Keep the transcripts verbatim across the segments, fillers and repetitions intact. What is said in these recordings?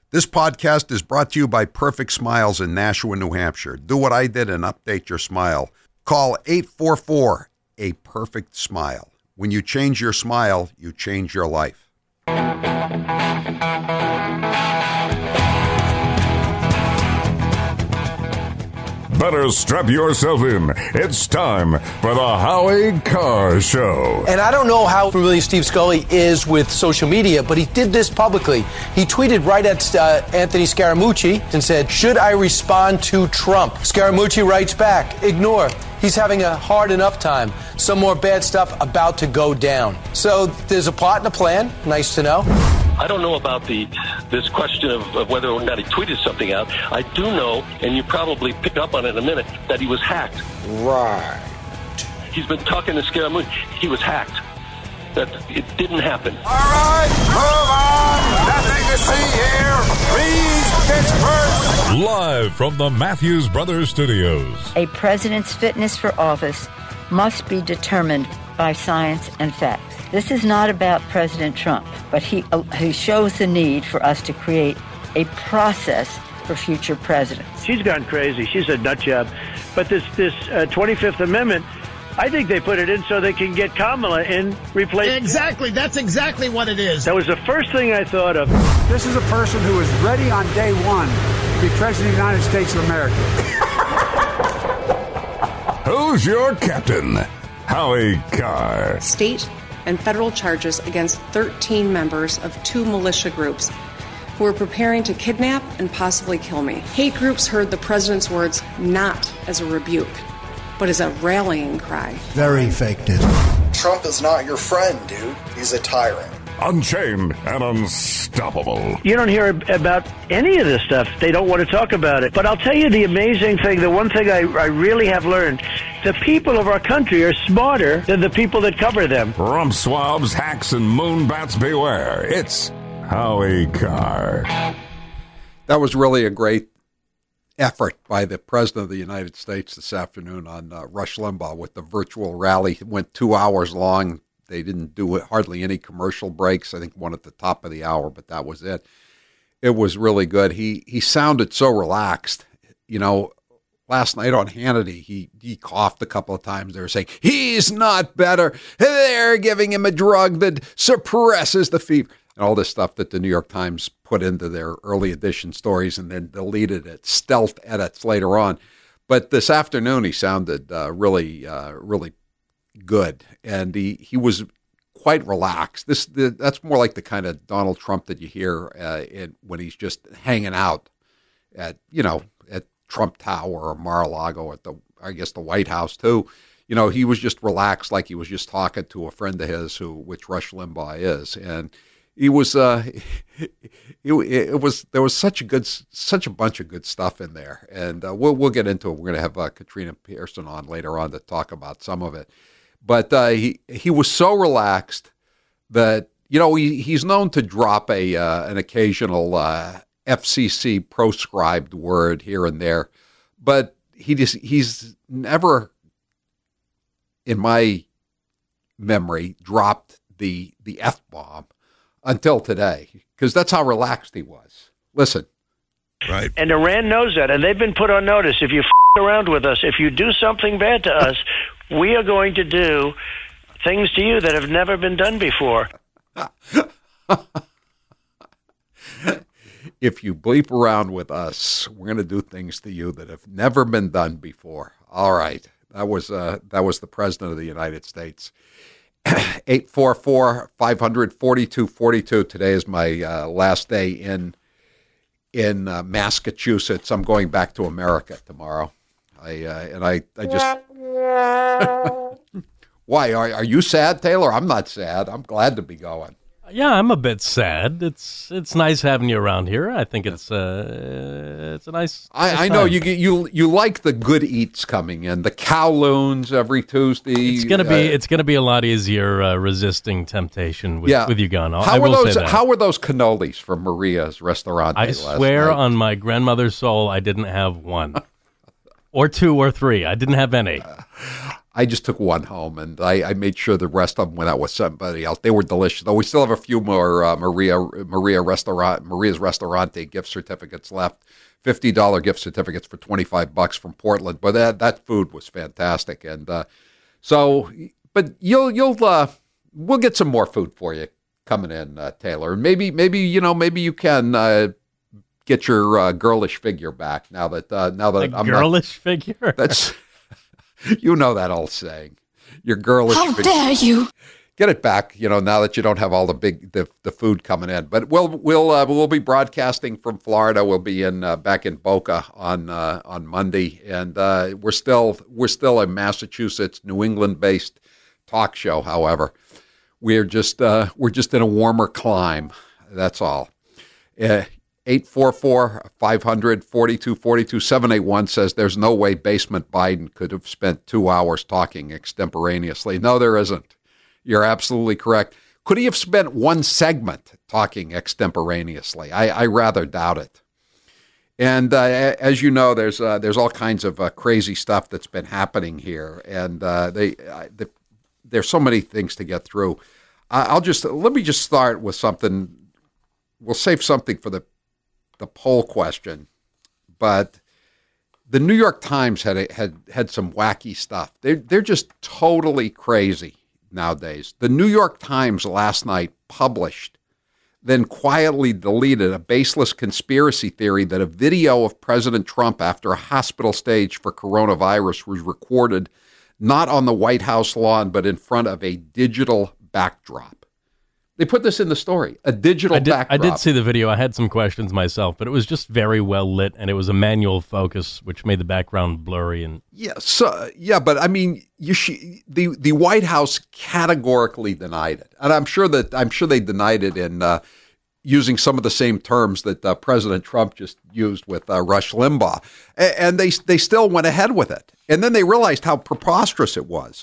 This podcast is brought to you by Perfect Smiles in Nashua, New Hampshire. Do what I did and update your smile. Call eight four four, A Perfect Smile. When you change your smile, you change your life. Better strap yourself in. It's time for the Howie Carr Show. And I don't know how familiar Steve Scully is with social media, but he did this publicly. He tweeted right at uh, Anthony Scaramucci and said, "Should I respond to Trump?" Scaramucci writes back, "Ignore. He's having a hard enough time. Some more bad stuff about to go down." So there's a plot and a plan. Nice to know. I don't know about the this question of, of whether or not he tweeted something out. I do know, and you probably pick up on it in a minute, that he was hacked. Right. He's been talking to Scaramucci. He was hacked. That it didn't happen. All right, move on. Nothing to see here. Please, Pittsburgh. Live from the Matthews Brothers Studios. A president's fitness for office must be determined by science and facts. This is not about President Trump, but he, uh, he shows the need for us to create a process for future presidents. She's gone crazy. She's a nut job. But this, this uh, twenty-fifth Amendment, I think they put it in so they can get Kamala in replace. Exactly. That's exactly what it is. That was the first thing I thought of. This is a person who is ready on day one to be President of the United States of America. Who's your captain? Howie Carr. State and federal charges against thirteen members of two militia groups who were preparing to kidnap and possibly kill me. Hate groups heard the president's words not as a rebuke, but as a rallying cry. Very fake news. Trump is not your friend, dude. He's a tyrant. Unchained and unstoppable. You don't hear about any of this stuff. They don't want to talk about it. But I'll tell you the amazing thing, the one thing I, I really have learned, the people of our country are smarter than the people that cover them. Rump swabs, hacks, and moonbats beware. It's Howie Carr. That was really a great effort by the President of the United States this afternoon on uh, Rush Limbaugh with the virtual rally. It went two hours long. They didn't do it, hardly any commercial breaks. I think one at the top of the hour, but that was it. It was really good. He he sounded so relaxed. You know, last night on Hannity, he, he coughed a couple of times. They were saying, he's not better. They're giving him a drug that suppresses the fever. And all this stuff that the New York Times put into their early edition stories and then deleted it, stealth edits later on. But this afternoon, he sounded uh, really, uh, really good, and he, he was quite relaxed. This the, that's more like the kind of Donald Trump that you hear uh, in, when he's just hanging out at you know at Trump Tower or Mar-a-Lago at the I guess the White House too. You know, he was just relaxed, like he was just talking to a friend of his, who which Rush Limbaugh is, and he was uh, it, it was there was such a good such a bunch of good stuff in there, and uh, we'll we'll get into it. We're going to have uh, Katrina Pearson on later on to talk about some of it. But uh, he he was so relaxed that, you know, he, he's known to drop a uh, an occasional uh, F C C proscribed word here and there, but he just he's never, in my memory, dropped the the F-bomb until today, because that's how relaxed he was. Listen. Right. And Iran knows that, and they've been put on notice. If you f*** around with us, if you do something bad to us, we are going to do things to you that have never been done before. If you bleep around with us, we're going to do things to you that have never been done before. All right. That was uh, that was the President of the United States. eight four four, five hundred, forty-two forty-two. Today is my uh, last day in in uh, Massachusetts. I'm going back to America tomorrow. I uh, and I, I just why are are you sad, Taylor? I'm not sad. I'm glad to be going. Yeah, I'm a bit sad. It's it's nice having you around here. I think it's uh it's a nice. I, nice I know time. you you you like the good eats coming in, the Kowloons every Tuesday. It's gonna be uh, it's gonna be a lot easier uh, resisting temptation with, yeah. with you gone. I'll, how I were will those? say that. How were those cannolis from Maria's restaurant? I last swear night? on my grandmother's soul, I didn't have one, or two, or three. I didn't have any. I just took one home, and I, I made sure the rest of them went out with somebody else. They were delicious, though. We still have a few more uh, Maria Maria Restaurant Maria's Restaurante gift certificates left. fifty dollars gift certificates for twenty-five bucks from Portland. But that that food was fantastic, and uh, so. But you'll you'll uh, we'll get some more food for you coming in, uh, Taylor. And maybe maybe you know maybe you can uh, get your uh, girlish figure back now that uh, now that a I'm girlish not, figure. That's you know that old saying. Your girlish. How figure. dare you? Get it back, you know, now that you don't have all the big the, the food coming in. But we'll we'll uh, we'll be broadcasting from Florida. We'll be in uh, back in Boca on uh, on Monday, and uh, we're still we're still a Massachusetts, New England based talk show. However, we're just uh, we're just in a warmer clime. That's all. Uh, eight four four, five hundred, forty-two forty-two, seven eight one says there's no way Basement Biden could have spent two hours talking extemporaneously. No, there isn't. You're absolutely correct. Could he have spent one segment talking extemporaneously? I, I rather doubt it. And uh, as you know, there's uh, there's all kinds of uh, crazy stuff that's been happening here, and uh, they, uh, the, there's so many things to get through. Uh, I'll just let me just start with something. We'll save something for the the poll question, but the New York Times had had had some wacky stuff. They they're just totally crazy nowadays. The New York Times last night published, then quietly deleted a baseless conspiracy theory that a video of President Trump after a hospital stage for coronavirus was recorded not on the White House lawn, but in front of a digital backdrop. They put this in the story, a digital I did, backdrop. I did see the video. I had some questions myself, but it was just very well lit, and it was a manual focus, which made the background blurry. And yeah, so, yeah, but I mean, you sh- the the White House categorically denied it, and I'm sure that I'm sure they denied it in uh, using some of the same terms that uh, President Trump just used with uh, Rush Limbaugh, and, and they they still went ahead with it, and then they realized how preposterous it was.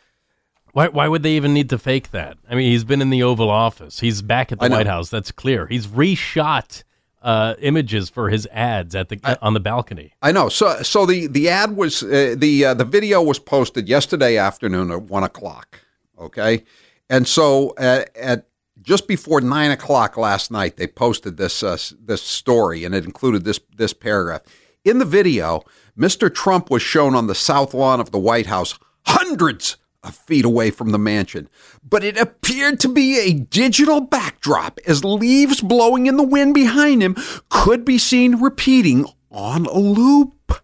Why why would they even need to fake that? I mean, he's been in the Oval Office. He's back at the White House. That's clear. He's reshot uh, images for his ads at the I, on the balcony. I know. So so the the ad was uh, the uh, the video was posted yesterday afternoon at one o'clock. Okay, and so at, at just before nine o'clock last night, they posted this uh, this story, and it included this this paragraph. In the video, Mister Trump was shown on the south lawn of the White House, hundreds of feet away from the mansion, but it appeared to be a digital backdrop as leaves blowing in the wind behind him could be seen repeating on a loop.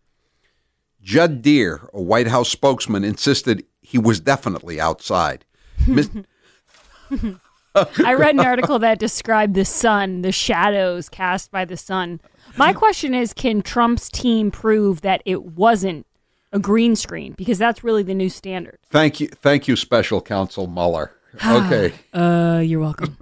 Judd Deere, a White House spokesman, insisted he was definitely outside. I read an article that described the sun, the shadows cast by the sun. My question is, can Trump's team prove that it wasn't a green screen? Because that's really the new standard. Thank you. Thank you, Special Counsel Mueller. Okay. uh, you're welcome.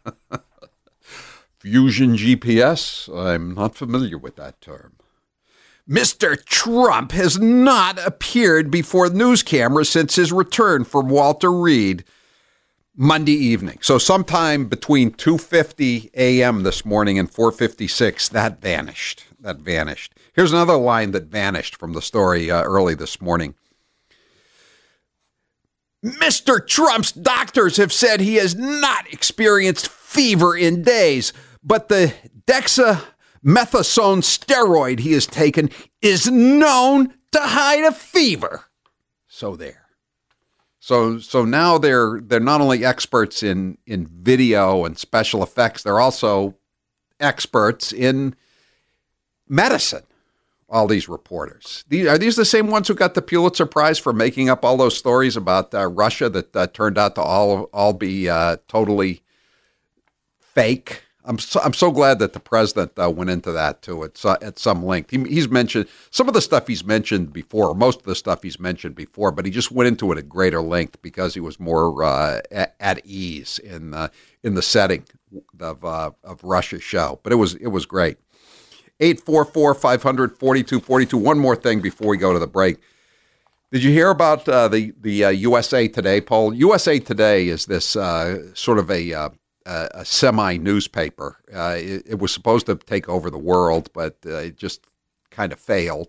Fusion G P S? I'm not familiar with that term. Mister Trump has not appeared before news cameras since his return from Walter Reed Monday evening. So sometime between two fifty a.m. this morning and four fifty-six, that vanished. That vanished. Here's another line that vanished from the story uh, early this morning. Mister Trump's doctors have said he has not experienced fever in days, but the dexamethasone steroid he has taken is known to hide a fever. So there. So so now they're they're not only experts in, in video and special effects, they're also experts in medicine. All these reporters. These, are these the same ones who got the Pulitzer Prize for making up all those stories about uh, Russia that uh, turned out to all all be uh, totally fake? I'm so, I'm so glad that the president uh, went into that too at uh, at some length. He, he's mentioned some of the stuff he's mentioned before, or most of the stuff he's mentioned before, but he just went into it at greater length because he was more uh, at, at ease in uh, in the setting of uh, of Russia's show. But it was it was great. eight four four, five hundred, forty-two forty-two. One more thing before we go to the break. Did you hear about uh, the, the uh, U S A Today poll? U S A Today is this uh, sort of a, uh, a semi-newspaper. Uh, it, it was supposed to take over the world, but uh, it just kind of failed.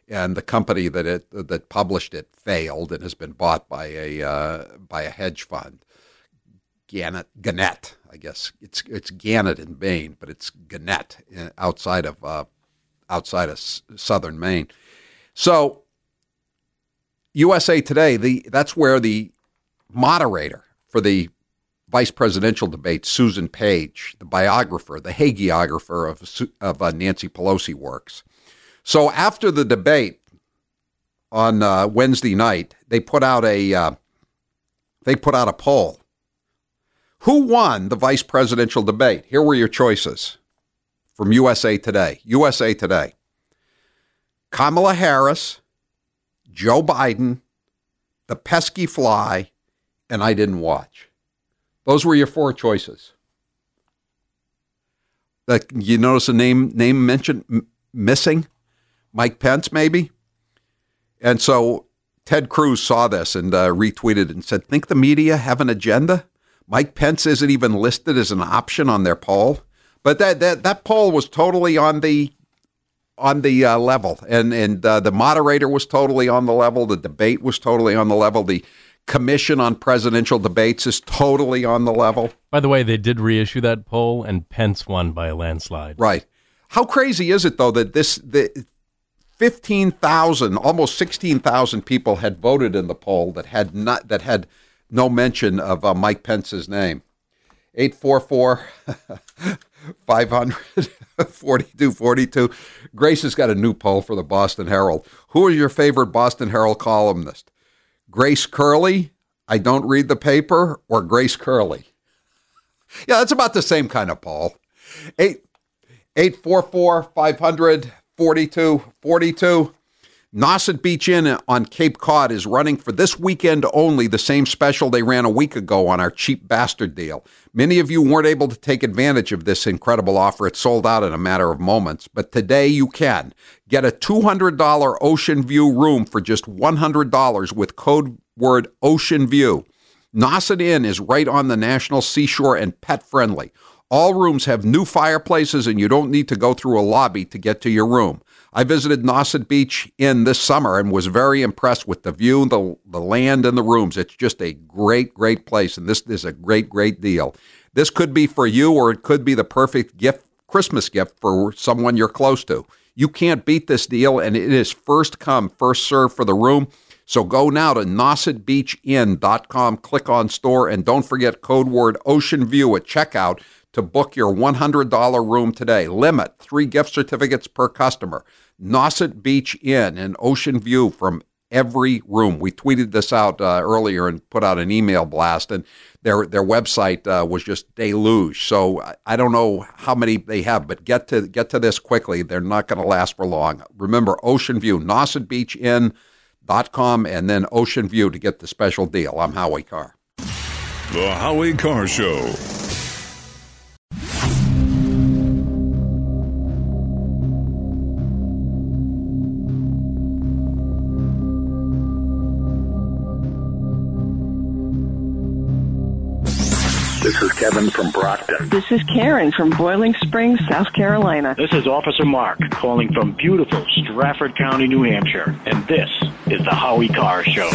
and the company that it that published it failed and has been bought by a uh, by a hedge fund. Gannett, Gannett, I guess it's it's Gannett in Maine, but it's Gannett outside of uh, outside of s- southern Maine. So, U S A Today, the that's where the moderator for the vice presidential debate, Susan Page, the biographer, the hagiographer of of uh, Nancy Pelosi, works. So after the debate on uh, Wednesday night, they put out a uh, they put out a poll. Who won the vice presidential debate? Here were your choices from U S A Today. U S A Today. Kamala Harris, Joe Biden, the pesky fly, and I didn't watch. Those were your four choices. Uh, you notice a name name mentioned m- missing? Mike Pence, maybe? And so Ted Cruz saw this and uh, retweeted and said, think the media have an agenda? Mike Pence isn't even listed as an option on their poll. But that that, that poll was totally on the on the uh, level. And, and uh, the moderator was totally on the level. The debate was totally on the level. The Commission on Presidential Debates is totally on the level. By the way, they did reissue that poll, and Pence won by a landslide. Right. How crazy is it, though, that this the fifteen thousand, almost sixteen thousand people had voted in the poll that had not that had no mention of uh, Mike Pence's name. eight four four, five hundred, forty-two forty-two. Grace has got a new poll for the Boston Herald. Who is your favorite Boston Herald columnist? Grace Curley, I don't read the paper, or Grace Curley? Yeah, that's about the same kind of poll. Eight, eight four four, five hundred, forty-two forty-two. Nauset Beach Inn on Cape Cod is running for this weekend only the same special they ran a week ago on our cheap bastard deal. Many of you weren't able to take advantage of this incredible offer. It sold out in a matter of moments, but today you can. Get a two hundred dollars Ocean View room for just one hundred dollars with code word Ocean View. Nauset Inn is right on the National Seashore and pet friendly. All rooms have new fireplaces and you don't need to go through a lobby to get to your room. I visited Nauset Beach Inn this summer and was very impressed with the view, the, the land, and the rooms. It's just a great, great place, and this is a great, great deal. This could be for you, or it could be the perfect gift, Christmas gift for someone you're close to. You can't beat this deal, and it is first come, first serve for the room. So go now to nauset beach inn dot com, click on store, and don't forget code word Ocean View at checkout to book your one hundred dollars room today. Limit, three gift certificates per customer. Nauset Beach Inn and Ocean View from every room. We tweeted this out uh, earlier and put out an email blast, and their their website uh, was just deluge. So I, I don't know how many they have, but get to get to this quickly. They're not going to last for long. Remember, Ocean View, nauset beach inn dot com, and then Ocean View to get the special deal. I'm Howie Carr. The Howie Carr Show. This is Kevin from Brockton. This is Karen from Boiling Springs, South Carolina. This is Officer Mark calling from beautiful Stratford County, New Hampshire. And this is the Howie Carr Show.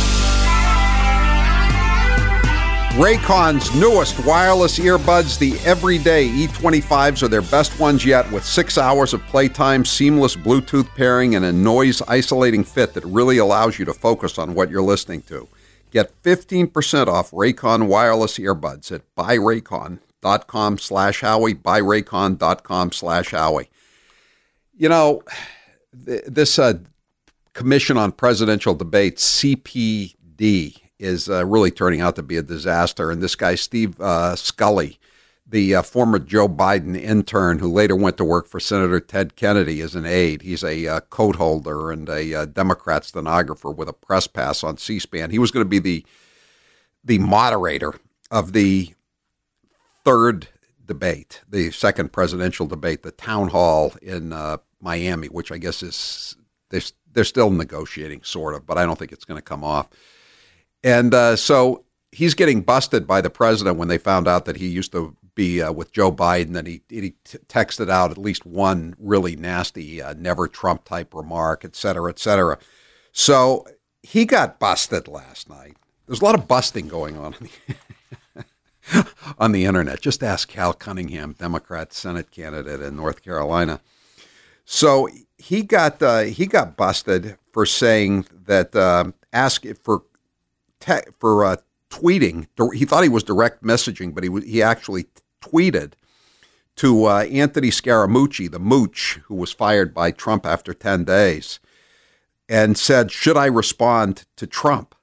Raycon's newest wireless earbuds, the Everyday E twenty-fives, are their best ones yet, with six hours of playtime, seamless Bluetooth pairing, and a noise-isolating fit that really allows you to focus on what you're listening to. Get fifteen percent off Raycon wireless earbuds at buyraycon.com slash Howie, buyraycon.com slash Howie. You know, th- this uh, Commission on Presidential Debates, C P D, is uh, really turning out to be a disaster. And this guy, Steve uh, Scully, the uh, former Joe Biden intern who later went to work for Senator Ted Kennedy as an aide. He's a uh, coat holder and a uh, Democrat stenographer with a press pass on C-SPAN. He was going to be the the moderator of the third debate, the second presidential debate, the town hall in uh, Miami, which I guess is they're, they're still negotiating, sort of, but I don't think it's going to come off. And uh, so he's getting busted by the president when they found out that he used to be uh, with Joe Biden, and he, he t- texted out at least one really nasty uh, never Trump type remark, et cetera, et cetera. So he got busted last night. There's a lot of busting going on on the, on the internet. Just ask Cal Cunningham, Democrat Senate candidate in North Carolina. So he got uh, he got busted for saying that uh, ask for te- for uh, tweeting. He thought he was direct messaging, but he he actually tweeted to uh, Anthony Scaramucci, the mooch who was fired by Trump after ten days, and said, "Should I respond to Trump?"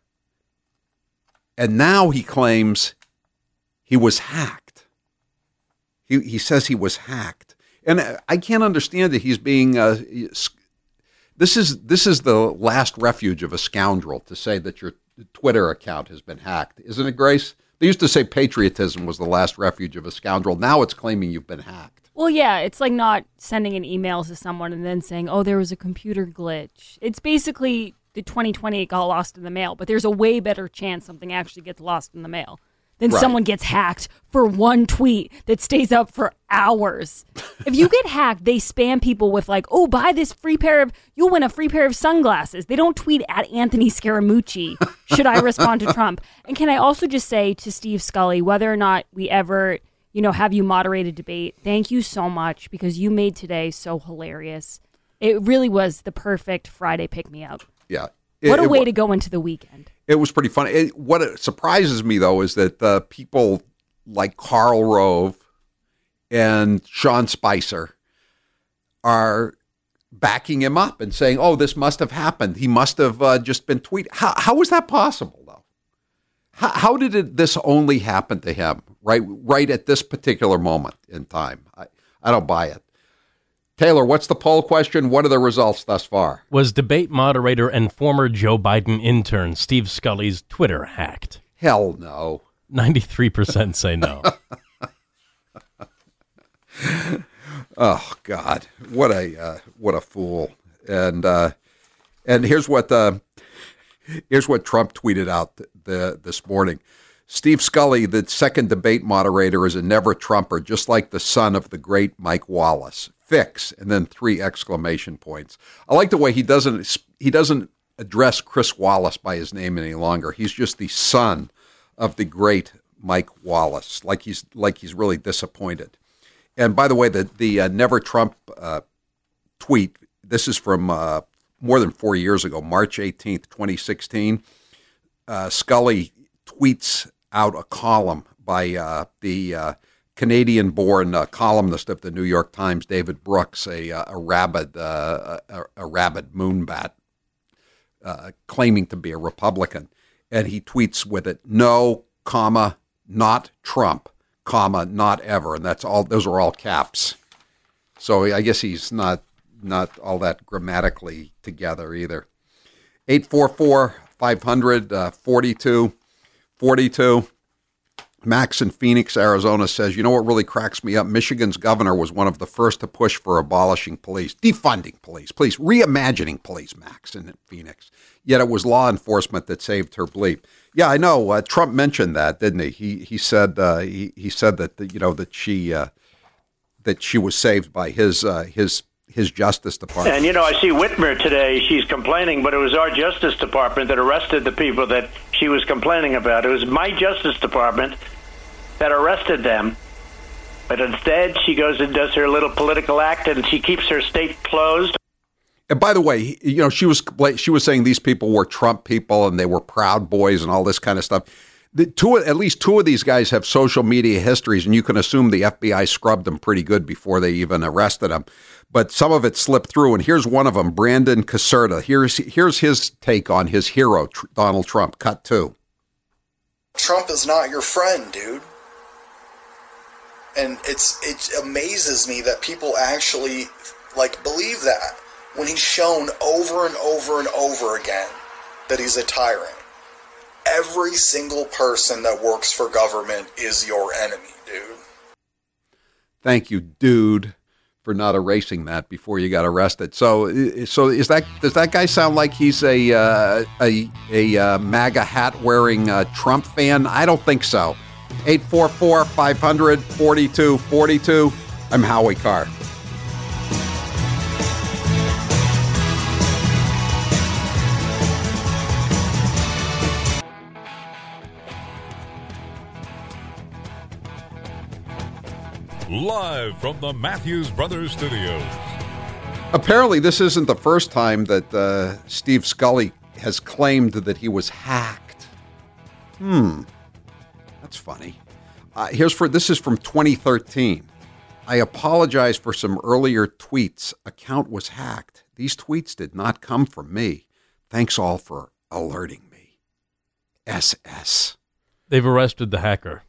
And now he claims he was hacked. He he says he was hacked. And I can't understand that he's being. Uh, this is this is the last refuge of a scoundrel to say that your Twitter account has been hacked, isn't it, Grace? They used to say patriotism was the last refuge of a scoundrel. Now it's claiming you've been hacked. Well, yeah, it's like not sending an email to someone and then saying, "Oh, there was a computer glitch." It's basically the twenty twenty it got lost in the mail, but there's a way better chance something actually gets lost in the mail. Then right. Someone gets hacked for one tweet that stays up for hours. If you get hacked, they spam people with like, "Oh, buy this free pair of, you'll win a free pair of sunglasses." They don't tweet at Anthony Scaramucci, "Should I respond to Trump?" And can I also just say to Steve Scully, whether or not we ever, you know, have you moderate a debate, thank you so much because you made today so hilarious. It really was the perfect Friday pick-me-up. Yeah. It, what a way it, to go into the weekend. It was pretty funny. It, what it surprises me, though, is that uh, people like Karl Rove and Sean Spicer are backing him up and saying, "Oh, this must have happened. He must have uh, just been tweeting." How, how is that possible, though? How, how did it, this only happen to him, right, right at this particular moment in time? I, I don't buy it. Taylor, what's the poll question? What are the results thus far? Was debate moderator and former Joe Biden intern Steve Scully's Twitter hacked? Hell no. ninety-three percent say no. Oh, God. What a uh, what a fool. And uh, and here's what uh, here's what Trump tweeted out the, the, this morning. Steve Scully, the second debate moderator, is a never Trumper, just like the son of the great Mike Wallace. Fix, and then three exclamation points. I like the way he doesn't he doesn't address Chris Wallace by his name any longer. He's just the son of the great Mike Wallace. Like he's like he's really disappointed. And by the way, the the uh, Never Trump uh, tweet. This is from uh, more than four years ago, March eighteenth, twenty sixteen. Uh, Scully tweets out a column by uh, the uh, Canadian-born uh, columnist of the New York Times, David Brooks, a a rabid uh, a, a rabid moonbat, uh, claiming to be a Republican, and he tweets with it, "No, comma, not Trump, comma, not ever," and that's all. Those are all caps. So I guess he's not not all that grammatically together either. eight four four, five hundred, forty-two forty-two. Max in Phoenix, Arizona says, "You know what really cracks me up? Michigan's governor was one of the first to push for abolishing police, defunding police, police, reimagining police," Max in Phoenix. "Yet it was law enforcement that saved her bleep." Yeah, I know. Uh, Trump mentioned that, didn't he? He he said uh, he he said that the, you know that she uh, that she was saved by his uh, his his Justice Department. And you know, I see Whitmer today. She's complaining, but it was our Justice Department that arrested the people that she was complaining about. It was my Justice Department that arrested them, but instead she goes and does her little political act, and she keeps her state closed. And by the way, you know, she was she was saying these people were Trump people and they were Proud Boys and all this kind of stuff. The two, at least two of these guys have social media histories, and you can assume the F B I scrubbed them pretty good before they even arrested them. But some of it slipped through, and here's one of them, Brandon Caserta. Here's here's his take on his hero, Donald Trump. Cut two. Trump is not your friend, dude. And it's it amazes me that people actually like believe that when he's shown over and over and over again that he's a tyrant. Every single person that works for government is your enemy, dude. Thank you, dude, for not erasing that before you got arrested. So, so is that does that guy sound like he's a uh, a a uh, MAGA hat wearing uh, Trump fan? I don't think so. eight four four, five hundred, forty-two forty-two. I'm Howie Carr. Live from the Matthews Brothers Studios. Apparently, this isn't the first time that uh, Steve Scully has claimed that he was hacked. Hmm. That's funny. Uh, here's for this is from twenty thirteen. I apologize for some earlier tweets. Account was hacked. These tweets did not come from me. Thanks all for alerting me. S S. They've arrested the hacker.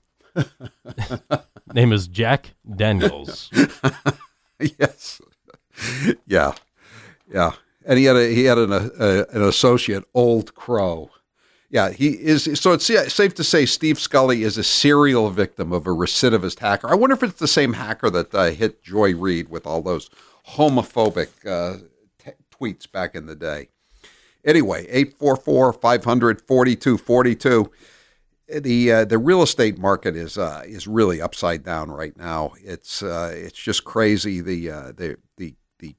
Name is Jack Daniels. Yes. Yeah. Yeah. And he had a, he had an, a, an associate, Old Crow. Yeah, he is. So it's yeah, safe to say Steve Scully is a serial victim of a recidivist hacker. I wonder if it's the same hacker that uh, hit Joy Reid with all those homophobic uh, t- tweets back in the day. Anyway, eight four four, five hundred, forty-two forty-two. The uh, the real estate market is uh, is really upside down right now. It's uh, it's just crazy. The uh, the the the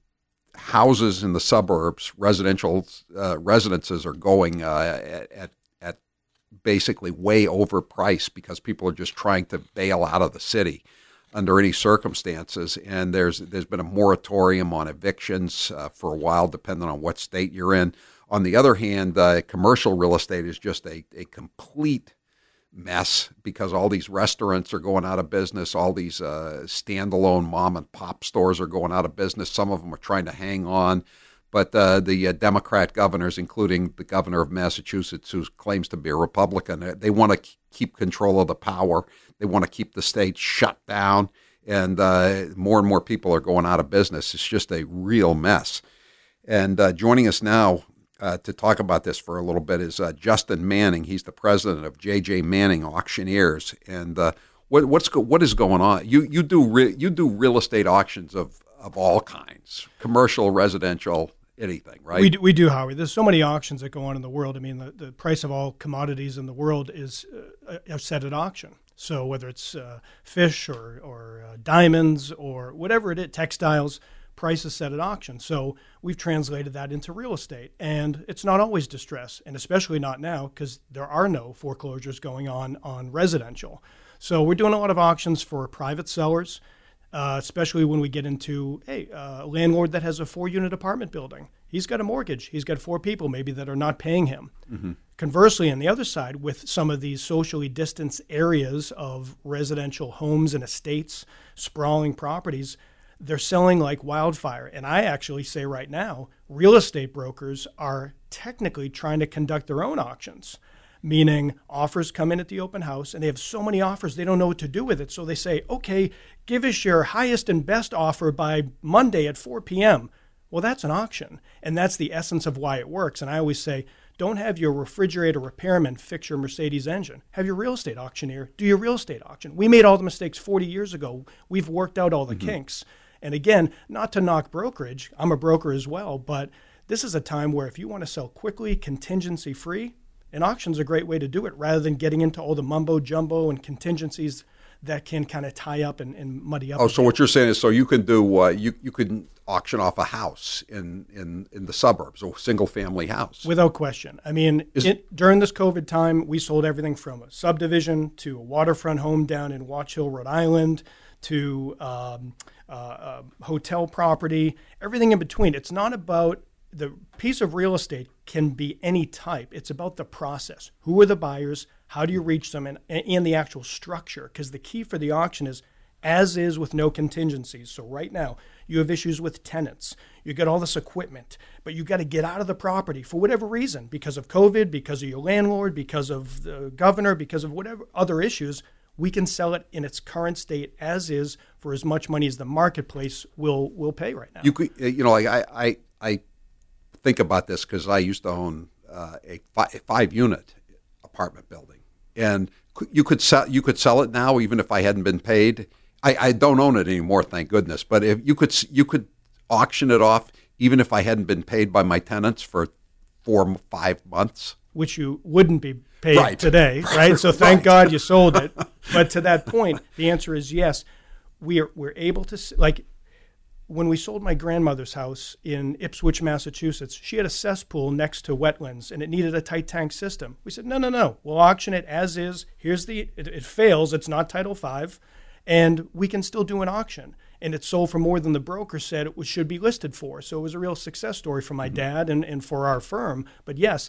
houses in the suburbs, residential uh, residences are going uh, at, at at basically way overpriced because people are just trying to bail out of the city under any circumstances. And there's there's been a moratorium on evictions uh, for a while, depending on what state you're in. On the other hand, uh, commercial real estate is just a a complete mess because all these restaurants are going out of business. All these uh, standalone mom and pop stores are going out of business. Some of them are trying to hang on. But uh, the uh, Democrat governors, including the governor of Massachusetts, who claims to be a Republican, they want to keep control of the power. They want to keep the state shut down. And uh, more and more people are going out of business. It's just a real mess. And uh, joining us now, Uh, to talk about this for a little bit is uh, Justin Manning. He's the president of J J Manning Auctioneers. And uh, what, what's go, what is going on? You you do re, you do real estate auctions of, of all kinds, commercial, residential, anything, right? We do, we do, Howie. There's so many auctions that go on in the world. I mean, the, the price of all commodities in the world is uh, set at auction. So whether it's uh, fish or or uh, diamonds or whatever it is, textiles. Price is set at auction. So we've translated that into real estate. And it's not always distress, and especially not now because there are no foreclosures going on on residential. So we're doing a lot of auctions for private sellers, uh, especially when we get into, hey, uh, a landlord that has a four-unit apartment building. He's got a mortgage. He's got four people maybe that are not paying him. Mm-hmm. Conversely, on the other side, with some of these socially distanced areas of residential homes and estates, sprawling properties, they're selling like wildfire. And I actually say right now, real estate brokers are technically trying to conduct their own auctions, meaning offers come in at the open house and they have so many offers, they don't know what to do with it. So they say, okay, give us your highest and best offer by Monday at four p.m. Well, that's an auction. And that's the essence of why it works. And I always say, don't have your refrigerator repairman fix your Mercedes engine. Have your real estate auctioneer do your real estate auction. We made all the mistakes forty years ago. We've worked out all the mm-hmm. kinks. And again, not to knock brokerage, I'm a broker as well, but this is a time where if you want to sell quickly, contingency-free, an auction's a great way to do it rather than getting into all the mumbo-jumbo and contingencies that can kind of tie up and, and muddy up. Oh, so what you're saying is so you can do, uh, you, you can auction off a house in, in, in the suburbs, a single-family house. Without question. I mean, is, it, during this COVID time, we sold everything from a subdivision to a waterfront home down in Watch Hill, Rhode Island, to um, uh, uh, hotel property, everything in between. It's not about the piece of real estate can be any type. It's about the process. Who are the buyers? How do you reach them? And, and the actual structure. Because the key for the auction is as is with no contingencies. So right now, you have issues with tenants. You got all this equipment, but you got to get out of the property for whatever reason, because of COVID, because of your landlord, because of the governor, because of whatever other issues. We can sell it in its current state as is for as much money as the marketplace will will pay right now. You could, you know, like I I, I think about this because I used to own uh, a, fi- a five unit apartment building, and you could sell you could sell it now even if I hadn't been paid. I, I don't own it anymore, thank goodness. But if you could you could auction it off even if I hadn't been paid by my tenants for four five months, which you wouldn't be. paid right. today, right? So thank Right. God you sold it. But to that point, the answer is yes. We are we're able to s- like when we sold my grandmother's house in Ipswich, Massachusetts. She had a cesspool next to wetlands, and it needed a tight tank system. We said, no, no, no. We'll auction it as is. Here's the it, it fails. It's not Title Five, and we can still do an auction. And it sold for more than the broker said it was, should be listed for. So it was a real success story for my dad and, and for our firm. But yes,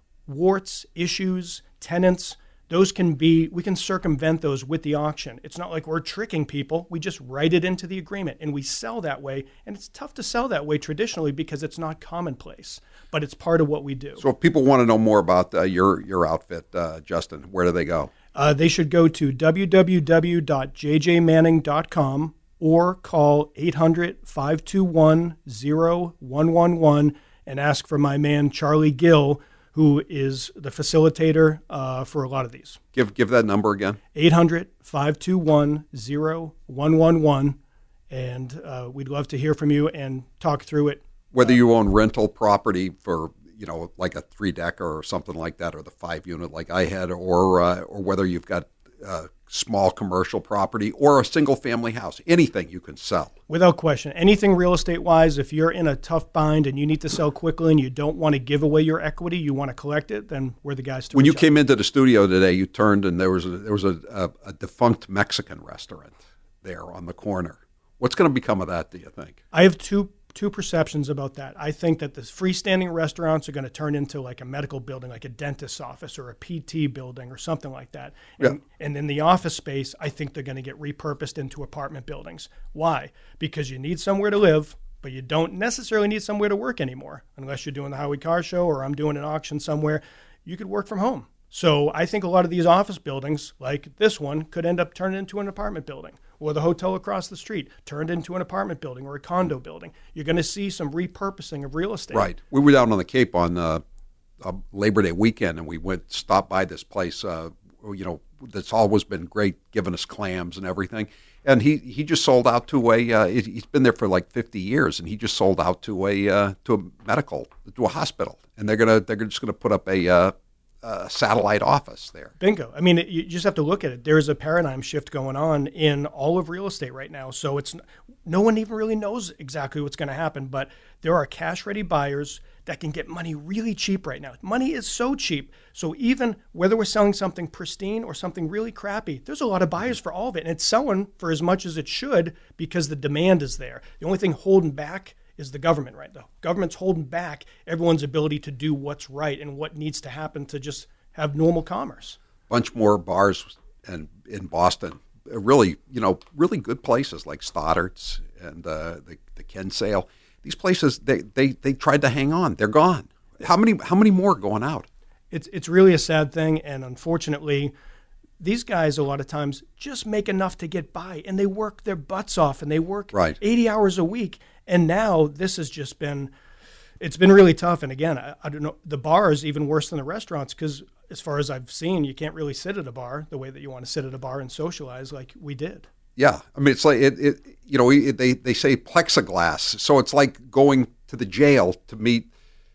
warts, issues, tenants, those can be, we can circumvent those with the auction. It's not like we're tricking people. We just write it into the agreement and we sell that way. And it's tough to sell that way traditionally because it's not commonplace, but it's part of what we do. So if people want to know more about uh, your your outfit, uh, Justin, where do they go? Uh, they should go to w w w dot j j manning dot com or call eight hundred, five two one, zero one one one and ask for my man Charlie Gill, who is the facilitator uh, for a lot of these. Give give that number again. eight hundred, five two one, zero one one one. And uh, we'd love to hear from you and talk through it. Whether you own rental property for, you know, like a three-decker or something like that, or the five-unit like I had, or uh, or whether you've got uh, small commercial property or a single-family house, anything you can sell. Without question. Anything real estate-wise, if you're in a tough bind and you need to sell quickly and you don't want to give away your equity, you want to collect it, then we're the guys to When you reach out. came into the studio today, you turned and there was a, there was a, a, a defunct Mexican restaurant there on the corner. What's going to become of that, do you think? I have two two perceptions about that. I think that the freestanding restaurants are going to turn into like a medical building, like a dentist's office or a P T building or something like that. And, Yeah. and in the office space, I think they're going to get repurposed into apartment buildings. Why? Because you need somewhere to live, but you don't necessarily need somewhere to work anymore. Unless you're doing the Howie Carr Show or I'm doing an auction somewhere, you could work from home. So I think a lot of these office buildings, like this one, could end up turning into an apartment building, or the hotel across the street turned into an apartment building or a condo building. You're going to see some repurposing of real estate. Right. We were down on the Cape on uh, uh, Labor Day weekend, and we went stopped by this place. Uh, you know, that's always been great, giving us clams and everything. And he, he just sold out to a. Uh, he's been there for like fifty years, and he just sold out to a uh, to a medical to a hospital, and they're gonna they're just gonna put up a. Uh, Uh, satellite office there. Bingo. I mean, it, you just have to look at it. There's a paradigm shift going on in all of real estate right now. So it's no one even really knows exactly what's going to happen, but there are cash-ready buyers that can get money really cheap right now. Money is so cheap. So even whether we're selling something pristine or something really crappy, there's a lot of buyers for all of it. And it's selling for as much as it should because the demand is there. The only thing holding back is the government, right? The government's holding back everyone's ability to do what's right and what needs to happen to just have normal commerce. Bunch more bars and in Boston, really, you know, really good places like Stoddard's and uh, the the Kinsale. These places, they, they they tried to hang on. They're gone. How many how many more going out? It's it's really a sad thing, and unfortunately, these guys a lot of times just make enough to get by, and they work their butts off, and they work right. eighty hours a week. And now this has just been, it's been really tough. And again, I, I don't know, the bar is even worse than the restaurants because as far as I've seen, you can't really sit at a bar the way that you want to sit at a bar and socialize like we did. Yeah. I mean, it's like, it, it you know, it, they, they say plexiglass. So it's like going to the jail to meet,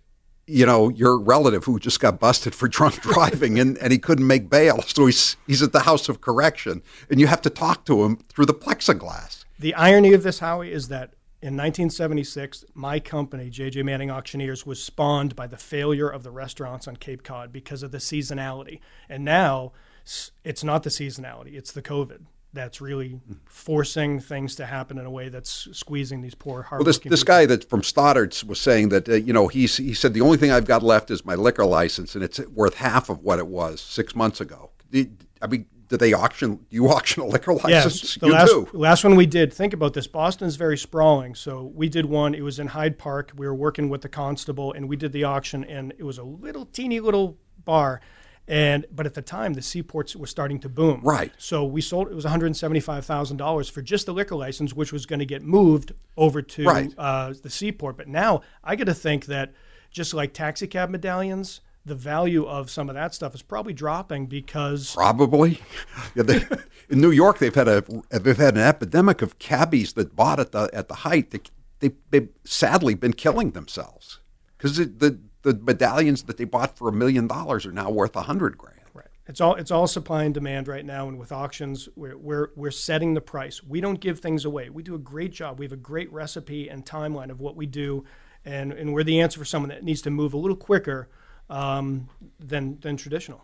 you know, your relative who just got busted for drunk driving and, and he couldn't make bail. So he's, he's at the House of Correction and you have to talk to him through the plexiglass. The irony of this, Howie, is that in nineteen seventy-six, my company, J J Manning Auctioneers, was spawned by the failure of the restaurants on Cape Cod because of the seasonality. And now it's not the seasonality, it's the COVID that's really forcing things to happen in a way that's squeezing these poor hard Well, this this guy that's from Stoddard's was saying that, uh, you know, he's, he said the only thing I've got left is my liquor license, and it's worth half of what it was six months ago. I mean, do they auction? Do you auction a liquor license? Yes, the you last, do. last one we did. Think about this. Boston's very sprawling, so we did one. It was in Hyde Park. We were working with the constable, and we did the auction, and it was a little teeny little bar, and but at the time the seaports were starting to boom. Right. So we sold. It was one hundred seventy-five thousand dollars for just the liquor license, which was going to get moved over to right. uh, the seaport. But now I got to think that just like taxi cab medallions, the value of some of that stuff is probably dropping because probably yeah, they, in New York they've had a they've had an epidemic of cabbies that bought at the at the height. They, they they've sadly been killing themselves because the the medallions that they bought for a million dollars are now worth a hundred grand. It's all it's all supply and demand right now, and with auctions, we're we're we're setting the price. We don't give things away. We do a great job. We have a great recipe and timeline of what we do, and, and we're the answer for someone that needs to move a little quicker um, than than traditional.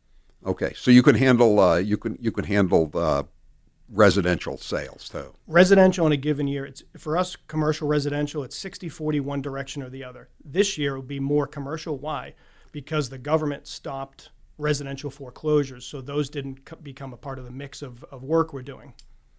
Okay, so you can handle uh, you can you can handle uh, residential sales too. Residential in a given year, it's for us commercial residential. It's sixty forty one direction or the other. This year it will be more commercial. Why? Because the government stopped residential foreclosures, so those didn't co- become a part of the mix of, of work we're doing.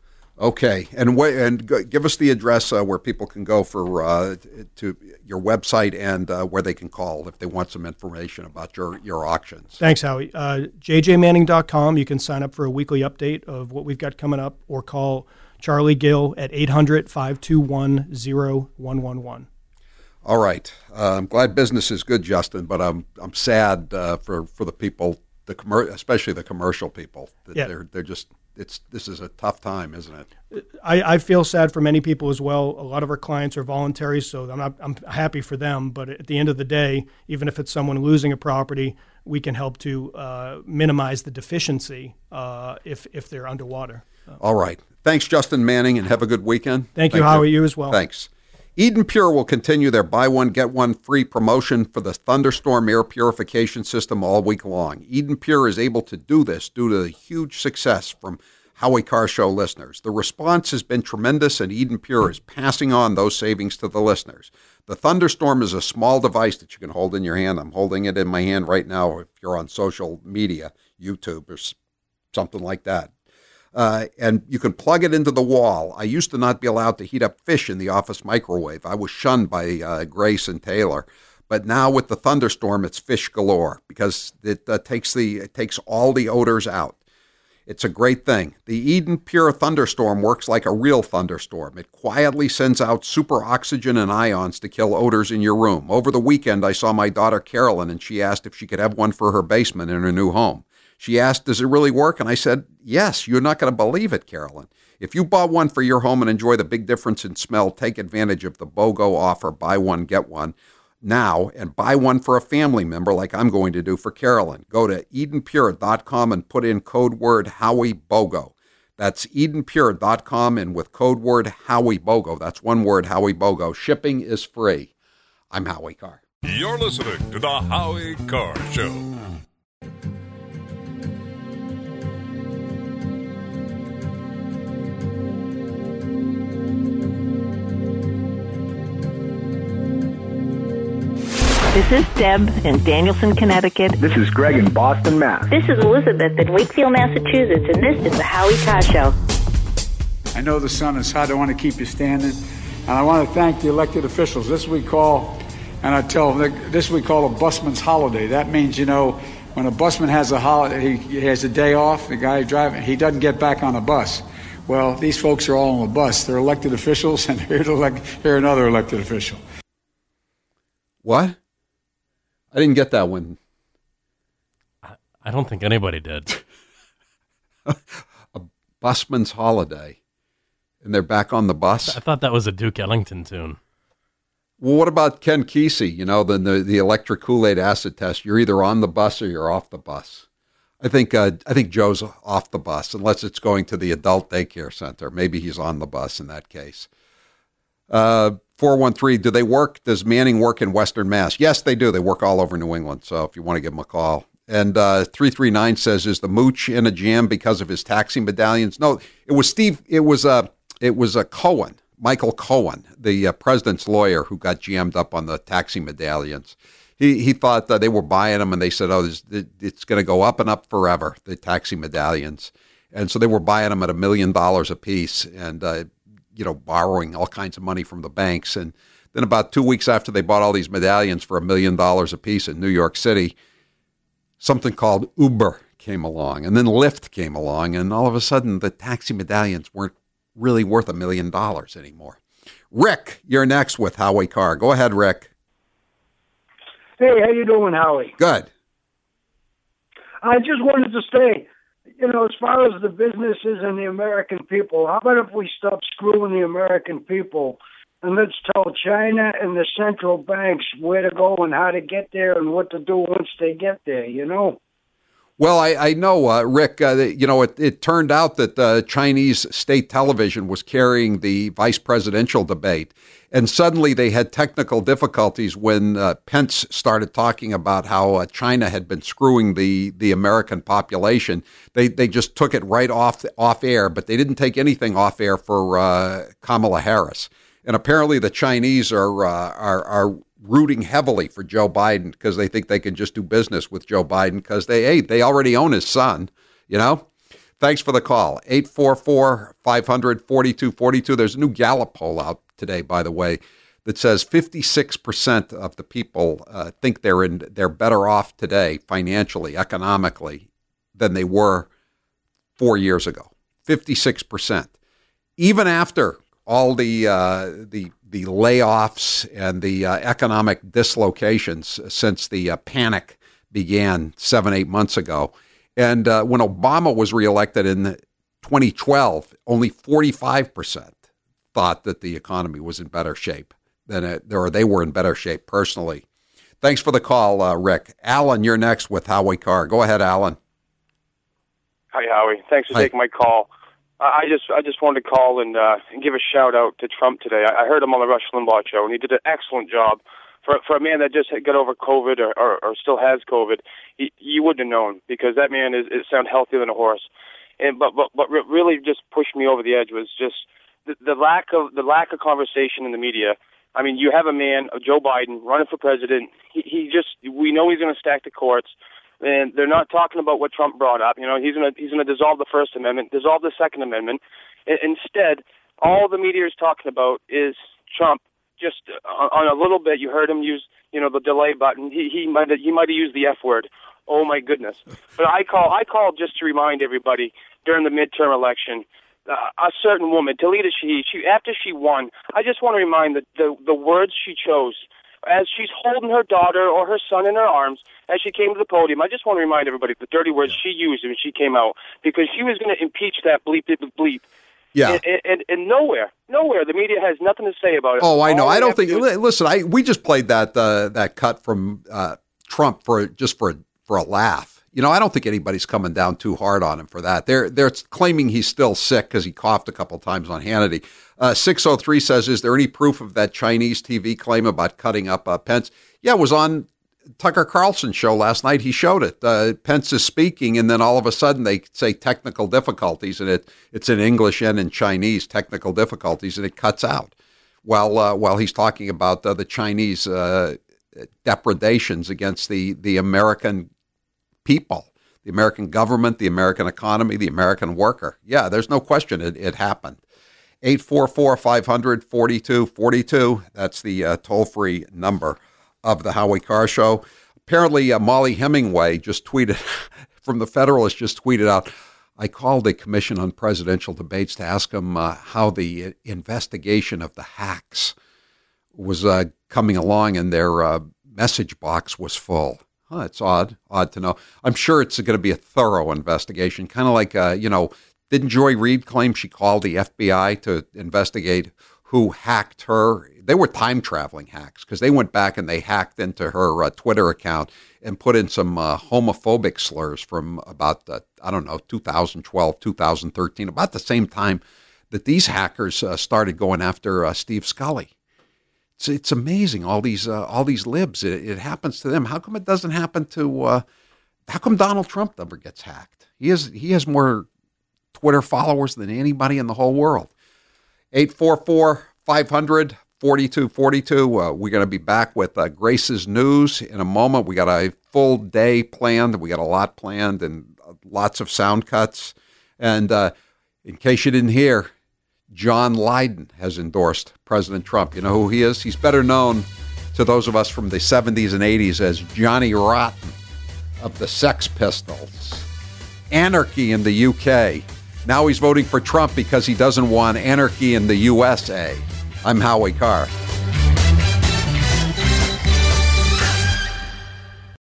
Okay, and wh- and g- give us the address uh, where people can go for uh, to your website and uh, where they can call if they want some information about your, your auctions. Thanks, Howie. Uh, j j manning dot com. You can sign up for a weekly update of what we've got coming up, or call Charlie Gill at eight hundred, five two one, zero one one one. All right. Uh, I'm glad business is good, Justin, but I'm I'm sad uh, for for the people, the commer- especially the commercial people. That yeah. They're they're just it's this is a tough time, isn't it? I, I feel sad for many people as well. A lot of our clients are voluntary, so I'm not I'm happy for them. But at the end of the day, even if it's someone losing a property, we can help to uh, minimize the deficiency uh, if if they're underwater. Uh, All right. Thanks, Justin Manning, and have a good weekend. Thank, Thank you, Howie. You. you as well. Thanks. Eden Pure will continue their buy one, get one free promotion for the Thunderstorm air purification system all week long. Eden Pure is able to do this due to the huge success from Howie Carr Show listeners. The response has been tremendous, and Eden Pure is passing on those savings to the listeners. The Thunderstorm is a small device that you can hold in your hand. I'm holding it in my hand right now if you're on social media, YouTube or something like that. Uh, and you can plug it into the wall. I used to not be allowed to heat up fish in the office microwave. I was shunned by uh, Grace and Taylor. But now with the Thunderstorm, it's fish galore because it uh, takes the it takes all the odors out. It's a great thing. The Eden Pure Thunderstorm works like a real thunderstorm. It quietly sends out super oxygen and ions to kill odors in your room. Over the weekend, I saw my daughter Carolyn, and she asked if she could have one for her basement in her new home. She asked, does it really work? And I said, yes, you're not going to believe it, Carolyn. If you bought one for your home and enjoy the big difference in smell, take advantage of the BOGO offer, buy one, get one, now, and buy one for a family member like I'm going to do for Carolyn. Go to eden pure dot com and put in code word Howie BOGO. That's eden pure dot com, and with code word Howie BOGO, that's one word, Howie BOGO. Shipping is free. I'm Howie Carr. You're listening to the Howie Carr Show. This is Deb in Danielson, Connecticut. This is Greg in Boston, Mass. This is Elizabeth in Wakefield, Massachusetts, and this is the Howie Carr Show. I know the sun is hot. I want to keep you standing. And I want to thank the elected officials. This we call, and I tell them, this we call a busman's holiday. That means, you know, when a busman has a holiday, he has a day off, the guy driving, he doesn't get back on a bus. Well, these folks are all on the bus. They're elected officials, and here to elect, here another elected official. What? I didn't get that one. I, I don't think anybody did. A busman's holiday, and they're back on the bus? I thought that was a Duke Ellington tune. Well, what about Ken Kesey? You know, the, the, the electric Kool-Aid acid test. You're either on the bus or you're off the bus. I think uh, I think Joe's off the bus, unless it's going to the adult daycare center. Maybe he's on the bus in that case. Uh, four one three, do they work? Does Manning work in Western Mass? Yes, they do. They work all over New England, so if you want to give them a call. And uh, three three nine says, is the mooch in a jam because of his taxi medallions? No, it was Steve, it was uh, it was uh, Cohen, Michael Cohen, the uh, president's lawyer who got jammed up on the taxi medallions. He he thought that they were buying them, and they said, oh, this, it's going to go up and up forever, the taxi medallions. And so they were buying them at a million dollars a piece, and uh, you know, borrowing all kinds of money from the banks. And then about two weeks after they bought all these medallions for a million dollars a piece in New York City, something called Uber came along, and then Lyft came along, and all of a sudden the taxi medallions weren't really worth a million dollars anymore. Rick, you're next with Howie Carr. Go ahead, Rick. Hey, how you doing, Howie? Good. I just wanted to say, you know, as far as the businesses and the American people, how about if we stop screwing the American people and let's tell China and the central banks where to go and how to get there and what to do once they get there, you know? Well, I, I know, uh, Rick, uh, you know, it, it turned out that uh, Chinese state television was carrying the vice presidential debate. And suddenly they had technical difficulties when uh, Pence started talking about how uh, China had been screwing the, the American population. They they just took it right off off air, but they didn't take anything off air for uh, Kamala Harris. And apparently the Chinese are uh, are, are rooting heavily for Joe Biden because they think they can just do business with Joe Biden because they hey, they already own his son, you know? Thanks for the call. eight four four, five hundred, forty-two forty-two. There's a new Gallup poll out today, by the way, that says fifty-six percent of the people uh, think they're in they're better off today financially, economically, than they were four years ago. fifty-six percent. Even after all the uh, the the layoffs and the uh, economic dislocations since the uh, panic began seven, eight months ago. And uh, when Obama was reelected in twenty twelve, only forty-five percent thought that the economy was in better shape than it, or they were in better shape personally. Thanks for the call, uh, Rick. Alan, you're next with Howie Carr. Go ahead, Alan. Hi, Howie. Thanks for Hi. taking my call. I just I just wanted to call and, uh, and give a shout out to Trump today. I, I heard him on the Rush Limbaugh show, and he did an excellent job. For for a man that just got over COVID or, or, or still has COVID, he, you wouldn't have known because that man is, is sound healthier than a horse. And but but but really just pushed me over the edge was just the, the lack of the lack of conversation in the media. I mean, you have a man, Joe Biden, running for president. He, he just we know he's going to stack the courts, and they're not talking about what Trump brought up. You know, he's going to he's going to dissolve the First Amendment, dissolve the Second Amendment. I, instead, all the media is talking about is Trump. Just on a little bit, you heard him use, you know, the delay button. He he might have, he might have used the F word. Oh my goodness! But I call I call just to remind everybody during the midterm election, uh, a certain woman, Talita Shahid, she after she won, I just want to remind the, the the words she chose as she's holding her daughter or her son in her arms as she came to the podium. I just want to remind everybody the dirty words she used when she came out because she was going to impeach that bleep bleep bleep. Yeah, and, and, and nowhere, nowhere, the media has nothing to say about it. Oh, I know. All I we don't have think. to do is- Listen, I we just played that uh, that cut from uh, Trump for just for for a laugh. You know, I don't think anybody's coming down too hard on him for that. They're they're claiming he's still sick because he coughed a couple times on Hannity. Uh, six oh three says, "Is there any proof of that Chinese T V claim about cutting up uh, Pence?" Yeah, it was on Tucker Carlson's show last night. He showed it. Uh, Pence is speaking, and then all of a sudden they say technical difficulties, and it it's in English and in Chinese, technical difficulties, and it cuts out while uh, while he's talking about uh, the Chinese uh, depredations against the the American people, the American government, the American economy, the American worker. Yeah, there's no question it, it happened. eight four four, five hundred, forty-two forty-two. That's the uh, toll-free number of the Howie Carr Show. Apparently, uh, Molly Hemingway just tweeted, from the Federalist, just tweeted out, I called the Commission on Presidential Debates to ask them uh, how the investigation of the hacks was uh, coming along, and their uh, message box was full. Huh, it's odd, odd to know. I'm sure it's going to be a thorough investigation, kind of like, uh, you know, didn't Joy Reid claim she called the F B I to investigate who hacked her? They were time-traveling hacks because they went back and they hacked into her uh, Twitter account and put in some uh, homophobic slurs from about, uh, I don't know, two thousand twelve, two thousand thirteen, about the same time that these hackers uh, started going after uh, Steve Scully. It's, it's amazing, all these uh, all these libs. It, it happens to them. How come it doesn't happen to, uh, how come Donald Trump never gets hacked? He has, he has more Twitter followers than anybody in the whole world. eight four four, five hundred, forty-two forty-two. Uh, we're going to be back with uh, Grace's News in a moment. We got a full day planned. We got a lot planned and lots of sound cuts. And uh, in case you didn't hear, John Lydon has endorsed President Trump. You know who he is? He's better known to those of us from the seventies and eighties as Johnny Rotten of the Sex Pistols. Anarchy in the U K. Now he's voting for Trump because he doesn't want anarchy in the U S A. I'm Howie Carr.